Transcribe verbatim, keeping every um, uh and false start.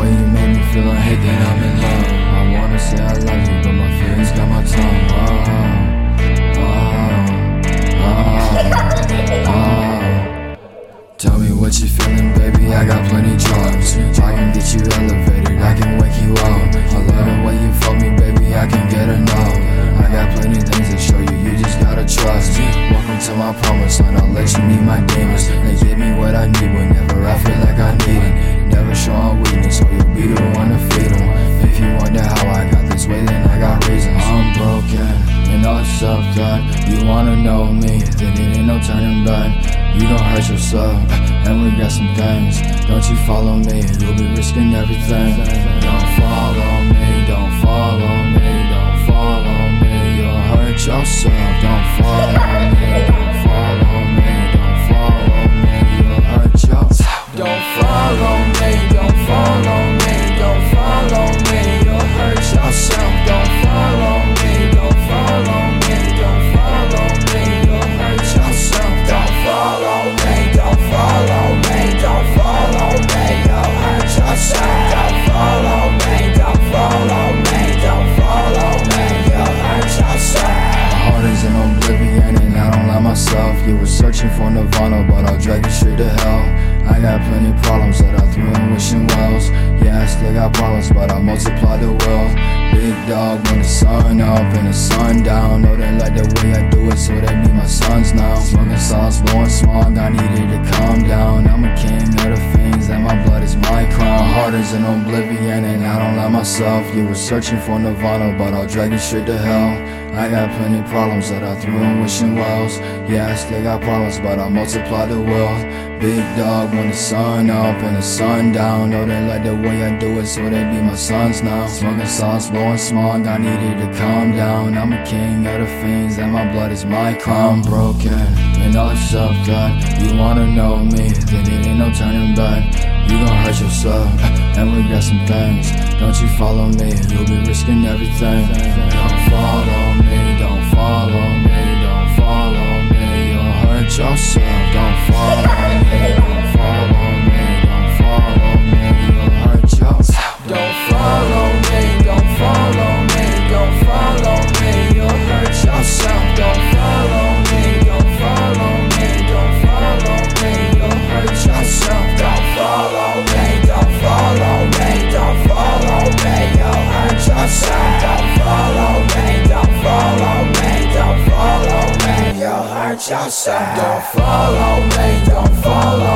way you make me feel like hate that I'm in love. I wanna say I love you, but my feelings got my tongue. Oh, oh, oh, oh. Tell me what you feeling, baby, I got plenty drugs. I can get you elevated, I can wake you up. I love the way you fuck me, baby, I can get enough. I got plenty things to show you, you just gotta trust me. Welcome to my promised land, I'll let you meet my demons. They give me what I need whenever I feel like I need it. Never show a weakness, so you'll be the one to feed them. If you wonder how I got this way, then I got reasons. I'm broken, and all stuff that you wanna know me, then it ain't no turning back. You gon' hurt yourself, and we got some things. Don't you follow me, you'll be risking everything. Don't follow me, don't follow me, don't follow me. You'll hurt yourself, don't follow me, don't follow me, don't follow me. You'll hurt yourself. Don't follow me, don't follow me, don't follow me. You'll hurt yourself, don't follow me, don't follow me, don't follow me. You'll hurt yourself, don't follow me, don't follow me, don't follow me. You'll hurt yourself, don't follow me, don't follow me, don't follow me. You'll hurt yourself. My heart is in oblivion and I don't like myself. You were searching for Nirvana, but I'll drag you straight to hell. I got plenty problems that I threw in wishing wells. Yeah, I still got problems, but I multiply the wealth. Big dog when the sun up and the sun down. Know they like the way I do it, so they be my sons now. Smoking sauce, blowing smog, I needed to calm down. I'm a king of the fiends, and my blood is my crown. Heart is in oblivion and I don't like myself. You were searching for Nirvana, but I'll drag you straight to hell. I got plenty problems that I threw in wishing wells. Yeah, I still got problems, but I multiply the wealth. Big dog when the sun up and the sun down. Know they like the way I do it, so they be my sons now. Smoking sauce, blowing smog, I needed to calm down. I'm a king of the fiends, and my blood is my crown. I'm broken, and all the stuff that you wanna know me, then it ain't no turning back. You gon' hurt yourself, and we got some things. Don't you follow me, you'll be risking everything. Don't follow me, don't follow me, don't follow me. You'll hurt yourself, don't follow me, don't follow me, don't follow me. You'll hurt yourself. Don't follow me, don't follow me, don't follow me. You'll hurt yourself, don't follow me, don't follow me, don't follow me. You'll hurt yourself, don't follow me, don't follow me, don't follow me. You'll hurt yourself, don't follow me, don't follow me, don't follow me. You'll hurt yourself, don't follow me, don't follow